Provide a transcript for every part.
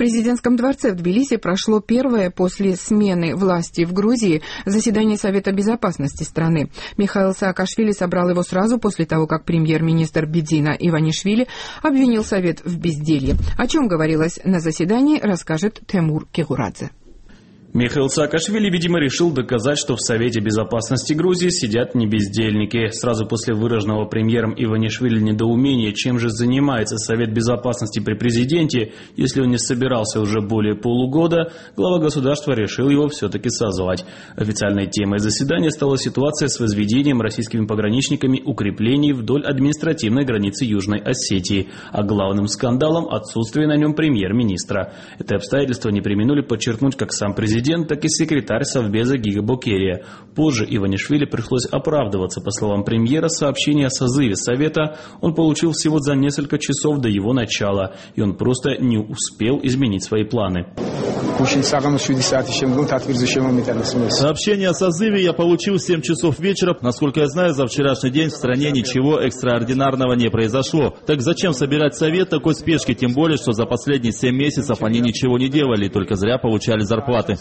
президентском дворце в Тбилиси прошло первое после смены власти в Грузии заседание Совета безопасности страны. Михаил Саакашвили собрал его сразу после того, как премьер-министр Бидзина Иванишвили обвинил Совет в безделье. О чем говорилось на заседании, расскажет Темур Кегурадзе. Михаил Саакашвили, видимо, решил доказать, что в Совете безопасности Грузии сидят не бездельники. Сразу после выраженного премьером Иванишвили недоумения, чем же занимается Совет безопасности при президенте, если он не собирался уже более полугода, глава государства решил его все-таки созвать. Официальной темой заседания стала ситуация с возведением российскими пограничниками укреплений вдоль административной границы Южной Осетии, а главным скандалом – отсутствие на нем премьер-министра. Это обстоятельство не преминули подчеркнуть как сам президент, так и секретарь Совбеза Гига Бокерия. Позже Иванишвили пришлось оправдываться. По словам премьера, сообщение о созыве Совета он получил всего за несколько часов до его начала, и он просто не успел изменить свои планы. Сообщение о созыве я получил в 7 часов вечера. Насколько я знаю, за вчерашний день в стране ничего экстраординарного не произошло. Так зачем собирать Совет такой спешки, тем более, что за последние 7 месяцев они ничего не делали, только зря получали зарплаты.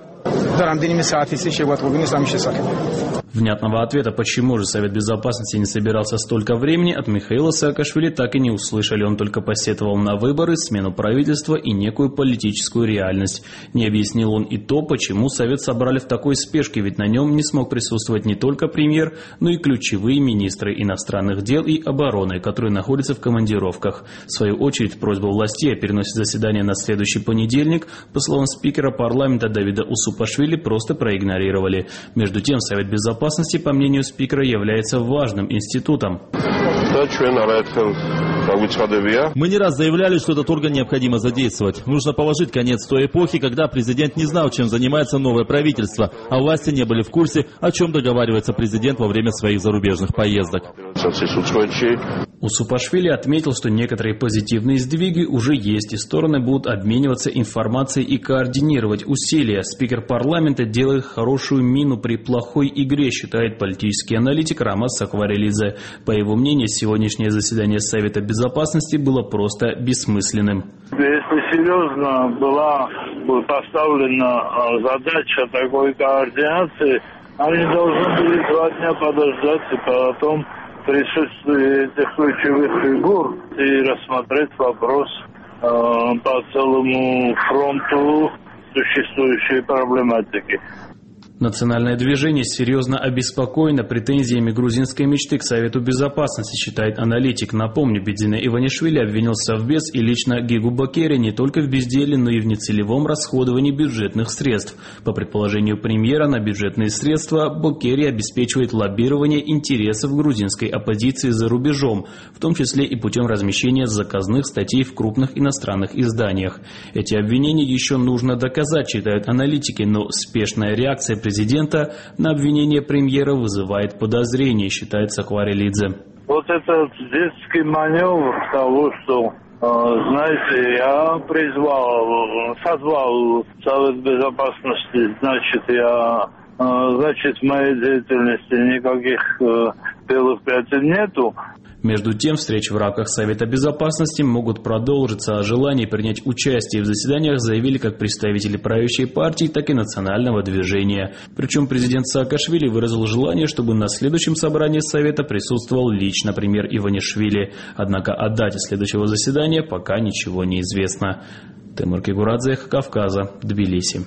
Внятного ответа, почему же Совет Безопасности не собирался столько времени, от Михаила Саакашвили так и не услышали. Он только посетовал на выборы, смену правительства и некую политическую реальность. Не объяснил он и то, почему Совет собрали в такой спешке, ведь на нем не смог присутствовать не только премьер, но и ключевые министры иностранных дел и обороны, которые находятся в командировках. В свою очередь, просьба властей о переносе заседания на следующий понедельник, по словам спикера парламента Давида Усупашвили, просто проигнорировали. Между тем, Совет Безопасности, по мнению спикера, является важным институтом. Мы не раз заявляли, что этот орган необходимо задействовать. Нужно положить конец той эпохе, когда президент не знал, чем занимается новое правительство, а власти не были в курсе, о чем договаривается президент во время своих зарубежных поездок. Усупашвили отметил, что некоторые позитивные сдвиги уже есть, и стороны будут обмениваться информацией и координировать усилия. Спикер парламента делает хорошую мину при плохой игре, считает политический аналитик Рамаз Сакварелидзе. По его мнению, сегодняшнее заседание Совета Безопасности было просто бессмысленным. Если серьезно была поставлена задача такой координации, они должны были 2 дня подождать и потом присутствие этих ключевых фигур и рассмотреть вопрос по целому фронту существующей проблематики. Национальное движение серьезно обеспокоено претензиями грузинской мечты к Совету Безопасности, считает аналитик. Напомню, Бидзина Иванишвили обвинил Совбез и лично Гигу Бокерия не только в безделии, но и в нецелевом расходовании бюджетных средств. По предположению премьера, на бюджетные средства Бокерия обеспечивает лоббирование интересов грузинской оппозиции за рубежом, в том числе и путем размещения заказных статей в крупных иностранных изданиях. Эти обвинения еще нужно доказать, считают аналитики, но спешная реакция президента на обвинение премьера вызывает подозрения, считает Сакварелидзе. Вот этот детский маневр того, что, знаете, я созвал Совет Безопасности, значит, в моей деятельности никаких белых пятен нету. Между тем, встречи в рамках Совета Безопасности могут продолжиться, а желание принять участие в заседаниях заявили как представители правящей партии, так и национального движения. Причем президент Саакашвили выразил желание, чтобы на следующем собрании Совета присутствовал лично премьер Иванишвили. Однако о дате следующего заседания пока ничего не известно. Темур Кегурадзе, Кавказа, Тбилиси.